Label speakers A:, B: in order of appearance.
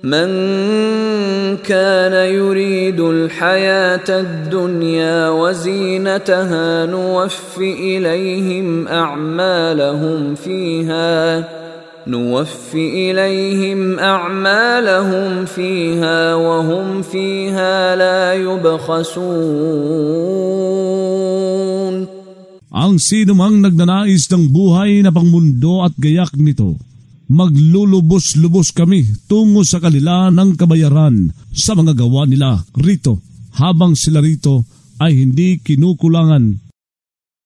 A: من كان يريد الحياة الدنيا وزينتها نوفي إليهم أعمالهم فيها وهم فيها لا يبخسون.
B: Ang sinumang nagnanais ng buhay na pangmundo at gayak nito, maglulubos-lubos kami tungo sa kanila ng kabayaran sa mga gawa nila rito, habang sila rito ay hindi kinukulangan